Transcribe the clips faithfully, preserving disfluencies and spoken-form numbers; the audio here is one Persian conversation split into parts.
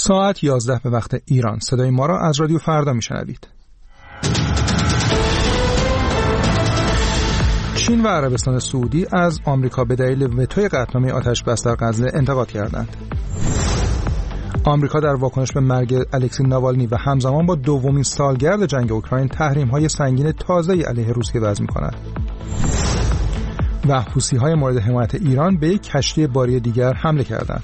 ساعت یازده به وقت ایران. صدای ما را از رادیو فردا میشنوید. چین و عربستان سعودی از آمریکا به دلیل وتوی قطعنامه آتش‌بس در غزه انتقاد کردند. آمریکا در واکنش به مرگ الکسی ناوالنی و همزمان با دومین سالگرد جنگ اوکراین تحریم‌های سنگین تازه‌ای علیه روسیه وضع می‌کند. و حوثی‌های مورد حمایت ایران به یک کشتی باری دیگر حمله کردند.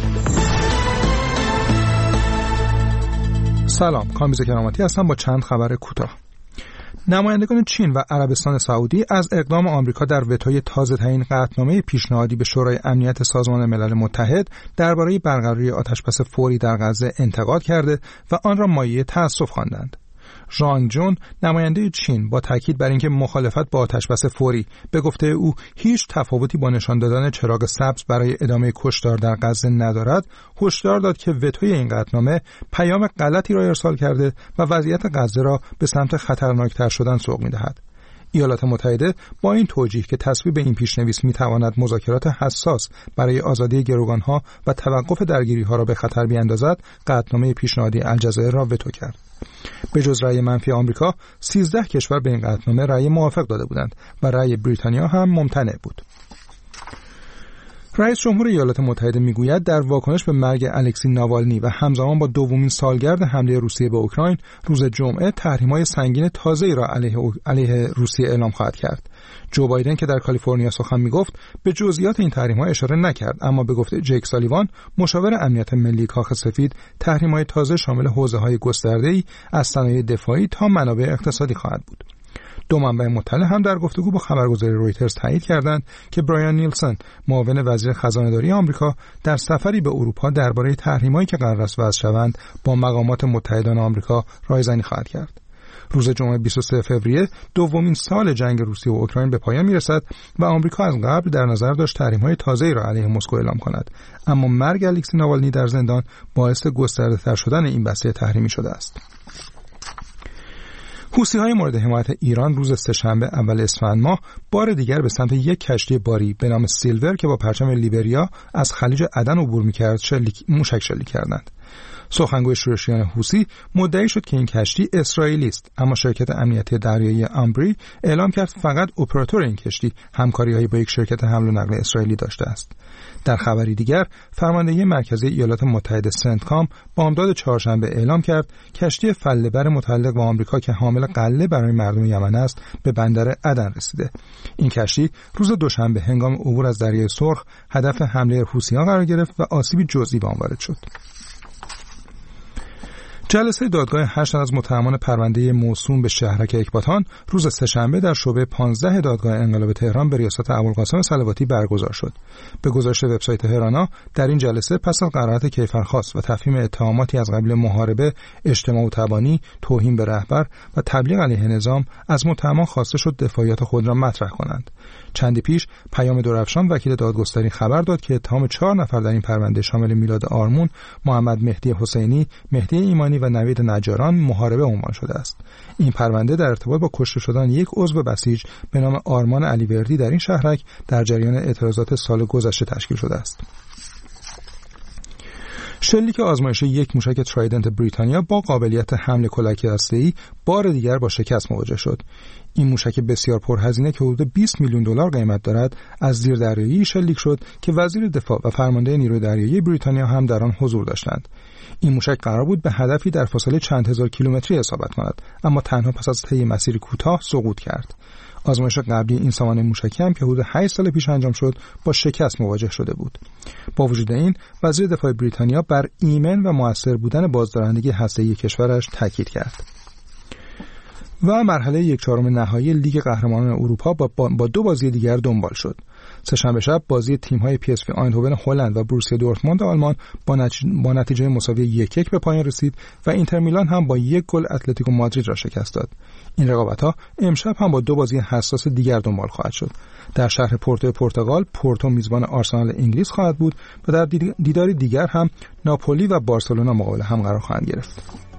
سلام، کامبیز کراماتی هستم با چند خبر کوتاه. نمایندگان چین و عربستان سعودی از اقدام آمریکا در وتوی تازه‌ترین قطعنامه پیشنهادی به شورای امنیت سازمان ملل متحد درباره برقراری آتش‌بس فوری در غزه انتقاد کرده و آن را مایه تأسف خواندند. ژانگ جون، نماینده چین، با تاکید بر اینکه مخالفت با آتش‌بس فوری به گفته او هیچ تفاوتی با نشان دادن چراغ سبز برای ادامه کشتار در غزه ندارد، هشدار داد که وتوی این قطعنامه پیام غلطی را ارسال کرده و وضعیت غزه را به سمت خطرناکتر شدن سوق می‌دهد. ایالات متحده با این توجیه که تصویب این پیشنویس می‌تواند مذاکرات حساس برای آزادی گروگان‌ها و توقف درگیری‌ها را به خطر بیاندازد، قطعنامه پیشنهادی الجزایر را وتو کرد. به جز رأی منفی آمریکا، سیزده کشور به این قطعنامه رأی موافق داده بودند و رأی بریتانیا هم ممتنع بود. رئیس جمهور ایالات متحده میگوید در واکنش به مرگ الکسی ناوالنی و همزمان با دومین سالگرد حمله روسیه به اوکراین، روز جمعه تحریم‌های سنگین تازه‌ای را علیه, علیه روسیه اعلام خواهد کرد. جو بایدن که در کالیفرنیا سخن میگفت به جزئیات این تحریم‌ها اشاره نکرد، اما به گفته جیک سالیوان، مشاور امنیت ملی کاخ سفید، تحریم‌های تازه شامل حوزه‌های گسترده‌ای از صنایع دفاعی تا منابع اقتصادی خواهد بود. دو منبع مطلع هم در گفتگو با خبرگزاری رویترز تایید کردند که برایان نیلسن، معاون وزیر خزانه‌داری آمریکا، در سفری به اروپا درباره تحریم‌هایی که قرار است وضع شوند با مقامات متحدان آمریکا رایزنی خواهد کرد. روز جمعه بیست و سوم فوریه دومین سال جنگ روسیه و اوکراین به پایان میرسد و آمریکا از قبل در نظر داشت تحریم‌های تازه‌ای را علیه مسکو اعلام کند، اما مرگ الکسی ناوالنی در زندان باعث گسترده‌تر شدن این بسته تحریمی شده است. حوثی‌های مورد حمایت ایران روز سه‌شنبه اول اسفند ماه بار دیگر به سمت یک کشتی باری به نام سیلور که با پرچم لیبریا از خلیج عدن عبور می‌کرد شلیک موشک شلیک کردند. سخنگوی شورشیان حوثی مدعی شد که این کشتی اسرائیلی است، اما شرکت امنیتی دریایی امبری اعلام کرد فقط اپراتور این کشتی همکاری‌هایی با یک شرکت حمل و نقل اسرائیلی داشته است. در خبری دیگر، فرماندهی مرکزی ایالات متحده سنتکام بامداد چهارشنبه اعلام کرد کشتی فله‌بر متعلق به آمریکا که حامل غله برای مردم یمن است به بندر عدن رسیده. این کشتی روز دوشنبه هنگام عبور از دریای سرخ هدف حمله حوثیان قرار گرفت و آسیبی جزئی به آن وارد شد. جلسه دادگاه هشت از متهمان پرونده موسوم به شهرک اکباتان روز سه‌شنبه در شعبه پانزده دادگاه انقلاب تهران به ریاست ابوالقاسم صلواتی برگزار شد. به گزارش وبسایت هرانا، در این جلسه پس از قرائت کیفرخواست و تفهیم اتهاماتی از قبیل محاربه، اجتماع و تبانی، توهین به رهبر و تبلیغ علیه نظام از متهمان خواسته شد دفاعیات خود را مطرح کنند. چندی پیش پیام درفشان وکیل دادگستری خبر داد که اتهام چهار نفر در این پرونده شامل میلاد آرمون، محمد مهدی حسینی، مهدی ایمانی و نوید نجاران محاربه عنوان شده است. این پرونده در ارتباط با کشته شدن یک عضو بسیج به نام آرمان علیوردی در این شهرک در جریان اعتراضات سال گذشته تشکیل شده است. شلیک آزمایشی یک موشک ترایدنت بریتانیا با قابلیت حمل کلک هسته‌ای بار دیگر با شکست مواجه شد. این موشک بسیار پرهزینه که حدود بیست میلیون دلار قیمت دارد از زیردریایی شلیک شد که وزیر دفاع و فرمانده نیروی دریایی بریتانیا هم در آن حضور داشتند. این موشک قرار بود به هدفی در فاصله چند هزار کیلومتری اصابت کند، اما تنها پس از طی مسیری کوتاه سقوط کرد. آزمایش قبلی این سامان موشکی هم که حدود هشت سال پیش انجام شد با شکست مواجه شده بود. با وجود این، وزیر دفاع بریتانیا بر ایمن و مؤثر بودن بازدارندگی هسته‌ای کشورش تاکید کرد. و مرحله یک چهارم نهایی لیگ قهرمانان اروپا با, با دو بازی دیگر دنبال شد. سه‌شنبه شب بازی تیم‌های پی اس وی آیندهوون هلند و بروسیا دورتموند آلمان با, نتیجه با نتیجه مساوی یک یک به پایان رسید و اینتر میلان هم با یک گل اتلتیکو مادرید را شکست داد. این رقابت‌ها امشب هم با دو بازی حساس دیگر دنبال خواهد شد. در شهر پورتو پرتغال، پورتو میزبان آرسنال انگلیس خواهد بود و در دیداری دیگر هم ناپولی و بارسلونا مقابل هم قرار خواهند گرفت.